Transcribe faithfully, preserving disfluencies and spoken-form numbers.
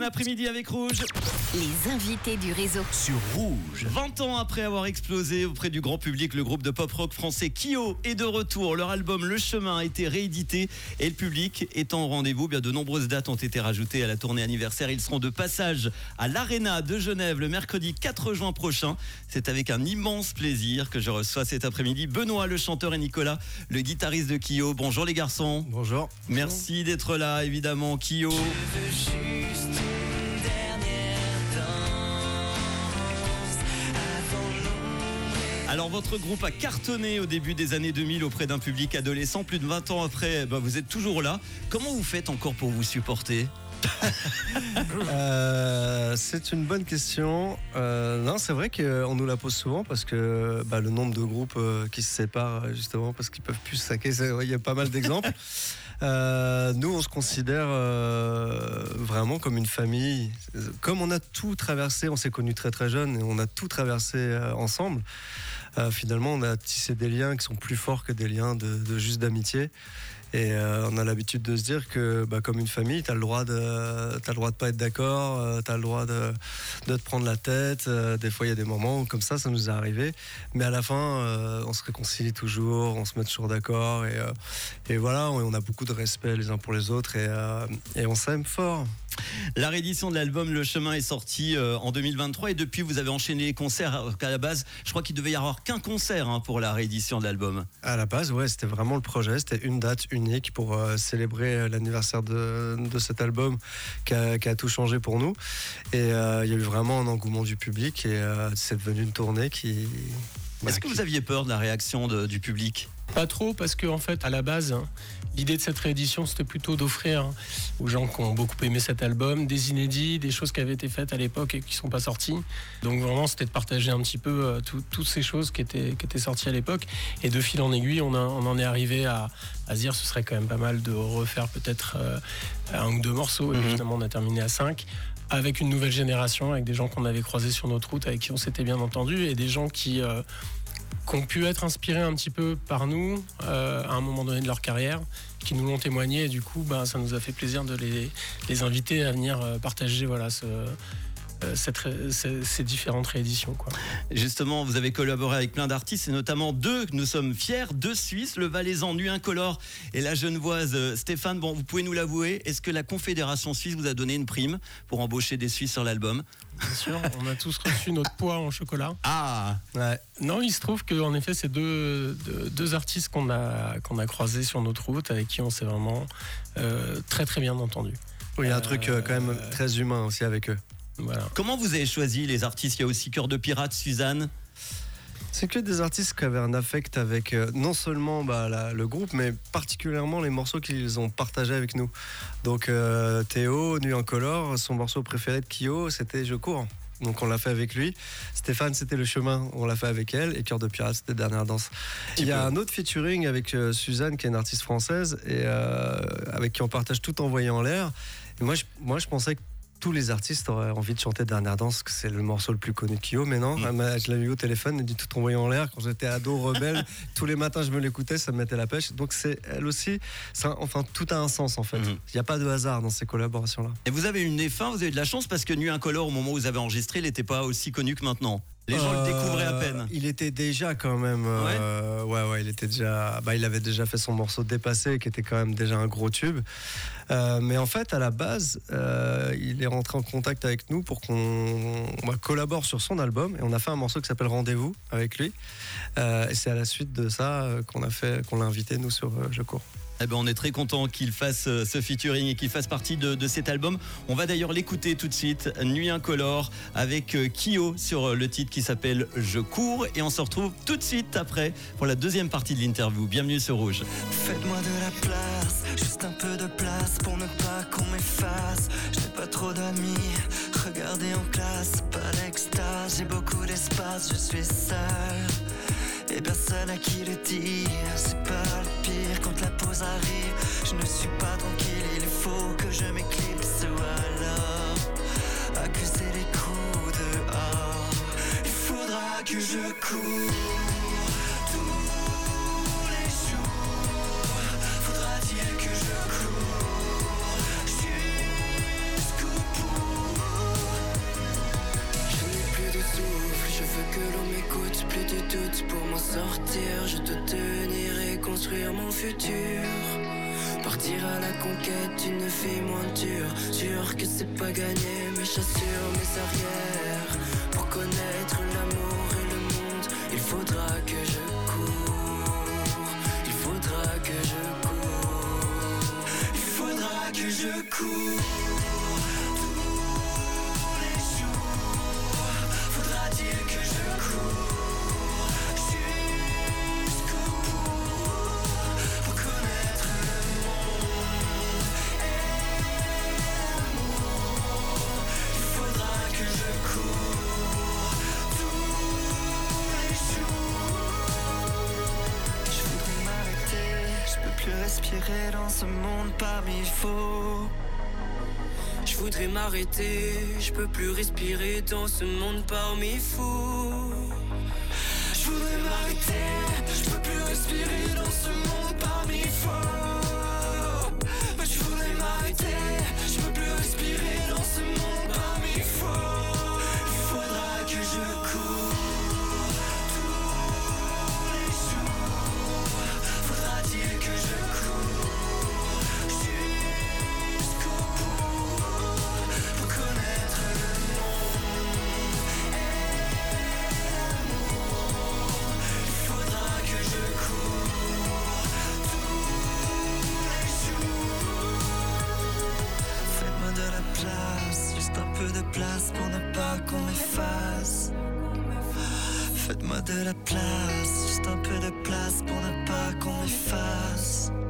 après-midi avec Rouge. Les invités du réseau. Sur Rouge. vingt ans après avoir explosé auprès du grand public, le groupe de pop-rock français Kyo est de retour. Leur album Le Chemin a été réédité et le public est en rendez-vous. Bien, de nombreuses dates ont été rajoutées à la tournée anniversaire. Ils seront de passage à l'Arena de Genève le mercredi quatre juin prochain. C'est avec un immense plaisir que je reçois cet après-midi Benoît, le chanteur, et Nicolas, le guitariste de Kyo. Bonjour les garçons. Bonjour. Merci d'être là, évidemment. Kyo. Alors votre groupe a cartonné au début des années deux mille auprès d'un public adolescent. Plus de vingt ans après, bah vous êtes toujours là. Comment vous faites encore pour vous supporter ? euh, C'est une bonne question. Euh, non, c'est vrai qu'on nous la pose souvent parce que bah, le nombre de groupes euh, qui se séparent justement parce qu'ils peuvent plus se saquer, il y a pas mal d'exemples. euh, nous, on se considère euh, vraiment comme une famille. Comme on a tout traversé, on s'est connus très très jeunes et on a tout traversé euh, ensemble. Euh, finalement, on a tissé des liens qui sont plus forts que des liens de, de juste d'amitié. Et euh, on a l'habitude de se dire que, bah, comme une famille, t'as le droit de, t'as le droit de pas être d'accord, euh, t'as le droit de, de te prendre la tête. Euh, des fois, il y a des moments où, comme ça, ça nous est arrivé. Mais à la fin, euh, on se réconcilie toujours, on se met toujours d'accord. Et, euh, et voilà, on, on a beaucoup de respect les uns pour les autres et, euh, et on s'aime fort. La réédition de l'album Le Chemin est sortie euh, en deux mille vingt-trois et depuis vous avez enchaîné les concerts. À la base, je crois qu'il devait y avoir qu'un concert hein, pour la réédition de l'album. À la base, ouais, c'était vraiment le projet. C'était une date unique pour euh, célébrer l'anniversaire de, de cet album qui a, qui a tout changé pour nous. Et euh, il y a eu vraiment un engouement du public et euh, c'est devenu une tournée qui... Bah, Est-ce que qui... vous aviez peur de la réaction de, du public ? Pas trop, parce qu'en en fait, à la base, hein, l'idée de cette réédition, c'était plutôt d'offrir hein, aux gens qui ont beaucoup aimé cet album des inédits, des choses qui avaient été faites à l'époque et qui ne sont pas sorties. Donc vraiment, c'était de partager un petit peu euh, tout, toutes ces choses qui étaient, qui étaient sorties à l'époque. Et de fil en aiguille, on, a, on en est arrivé à, à se dire ce serait quand même pas mal de refaire peut-être euh, un ou deux morceaux. Et mmh. Finalement, on a terminé à cinq. Avec une nouvelle génération, avec des gens qu'on avait croisés sur notre route, avec qui on s'était bien entendu, et des gens qui... Euh, qui ont pu être inspirés un petit peu par nous euh, à un moment donné de leur carrière, qui nous l'ont témoigné et du coup bah, ça nous a fait plaisir de les, les inviter à venir euh, partager voilà, ce, euh, cette, ces, ces différentes rééditions, quoi. Justement, vous avez collaboré avec plein d'artistes et notamment deux, nous sommes fiers, deux Suisses, le Valaisan Nu Incolore et la Genevoise euh, Stéphane. Bon, vous pouvez nous l'avouer, est-ce que la Confédération Suisse vous a donné une prime pour embaucher des Suisses sur l'album ? Bien sûr, on a tous reçu notre poids en chocolat. Ah ouais. Non, il se trouve qu'en effet, c'est deux, deux, deux artistes qu'on a, qu'on a croisés sur notre route, avec qui on s'est vraiment euh, très très bien entendu. Oui, il y a un euh, truc euh, quand même euh, très humain aussi avec eux. Voilà. Comment vous avez choisi les artistes ? Il y a aussi Cœur de Pirate, Suzanne. C'est que des artistes qui avaient un affect avec euh, non seulement bah, la, le groupe, mais particulièrement les morceaux qu'ils ont partagés avec nous. Donc euh, Théo, Nu Incolore, son morceau préféré de Kyo, c'était Je cours. Donc on l'a fait avec lui. Stéphane, c'était Le Chemin, on l'a fait avec elle. Et Cœur de Pirate, c'était Dernière Danse. Il y a un autre featuring avec euh, Suzanne, qui est une artiste française, et euh, avec qui on partage Tout envoyé en l'air. Et moi, je, moi, je pensais que tous les artistes auraient envie de chanter Dernière Danse, que c'est le morceau le plus connu de Kyo, mais non, mmh. je l'ai eu au téléphone, elle dit Tout envoyé en l'air. Quand j'étais ado rebelle, tous les matins je me l'écoutais, ça me mettait la pêche. Donc c'est elle aussi, ça, enfin tout a un sens en fait. Il mmh. n'y a pas de hasard dans ces collaborations-là. Et vous avez une F un, vous avez de la chance parce que Nu Incolore, au moment où vous avez enregistré, il n'était pas aussi connu que maintenant. Les gens euh, le découvraient à peine. Il était déjà quand même. Euh, ouais. ouais, ouais, il était déjà. Bah, il avait déjà fait son morceau Dépassé, qui était quand même déjà un gros tube. Euh, mais en fait, à la base, euh, il est rentré en contact avec nous pour qu'on bah, collabore sur son album. Et on a fait un morceau qui s'appelle Rendez-vous avec lui. Euh, et c'est à la suite de ça qu'on a fait, qu'on l'a invité nous sur euh, Je cours. Eh ben, on est très content qu'il fasse ce featuring et qu'il fasse partie de, de cet album. On va d'ailleurs l'écouter tout de suite, Nu Incolore, avec Kyo sur le titre qui s'appelle Je cours. Et on se retrouve tout de suite après pour la deuxième partie de l'interview. Bienvenue sur Rouge. Faites-moi de la place, juste un peu de place pour ne pas qu'on m'efface. Je n'ai pas trop d'amis, regardez en classe, pas d'extase. J'ai beaucoup d'espace, je suis seul. Et personne à qui le dire, c'est pas le pire quand la pause arrive. Je ne suis pas tranquille, il faut que je m'éclipse ou alors accuser les coups dehors. Il faudra que je cours tous les jours. Faudra-t-il que je cours jusqu'au bout. du doute pour m'en sortir. Je dois tenir et construire mon futur. Partir à la conquête d'une fille moins dure. Sûr que c'est pas gagné, mais j'assure mes arrières. Pour connaître l'amour et le monde, il faudra que je cours. Il faudra que je cours. Il faudra que je cours. Tous les jours, faudra-t-il que je cours jusqu'au bout pour connaître le monde et l'amour. Il faudra que je cours tous les jours. Je voudrais m'arrêter, je peux plus respirer dans ce monde parmi faux. Je voudrais m'arrêter, je peux plus respirer dans ce monde parmi fous. Je voudrais m'arrêter, je peux plus respirer dans ce monde parmi faux. Mais je voudrais m'arrêter, je peux plus respirer dans ce monde parmi faux. Il faudra que je cours tous les jours. Faudra-t-il que je cours jusqu'au bout pour connaître le monde et l'amour. Il faudra que je cours tous les jours. Faites-moi de la place, juste un peu de place pour ne pas qu'on m'efface. Faites-moi de la place, juste un peu de place pour ne pas qu'on m'efface.